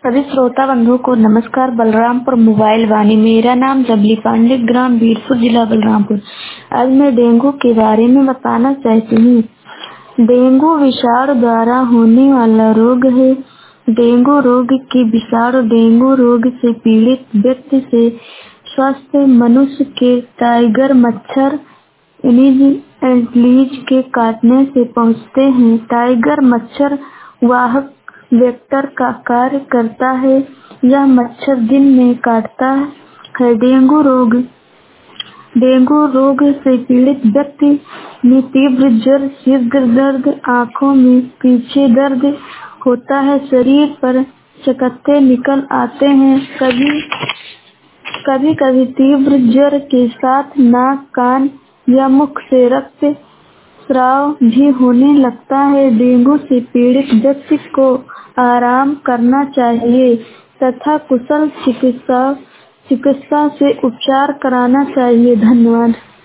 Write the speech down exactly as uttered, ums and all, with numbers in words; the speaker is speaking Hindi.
सभी श्रोता बंधुओं को नमस्कार। बलरामपुर मोबाइल वाणी। मेरा नाम जबली पांडे, ग्राम बीरपुर, जिला बलरामपुर। आज मैं डेंगू के बारे में बताना चाहती हूँ। डेंगू विषाणु द्वारा होने वाला रोग है। डेंगू रोग की विषाणु डेंगू रोग से पीड़ित व्यक्ति से स्वस्थ मनुष्य के टाइगर मच्छर एनीज के काटने से पहुँचते हैं। टाइगर मच्छर वाहक वेक्टर का कार्य करता है। यह मच्छर दिन में काटता है। डेंगू रोग डेंगू रोग से पीड़ित व्यक्ति में तीव्र ज्वर, सिर दर्द, आंखों में पीछे दर्द होता है, शरीर पर चकत्ते निकल आते हैं। कभी कभी कभी तीव्र ज्वर के साथ नाक, कान या मुख से रक्त स्राव भी होने लगता है। डेंगू से पीड़ित व्यक्ति को आराम करना चाहिए तथा कुशल चिकित्सा चिकित्सा से उपचार कराना चाहिए। धन्यवाद।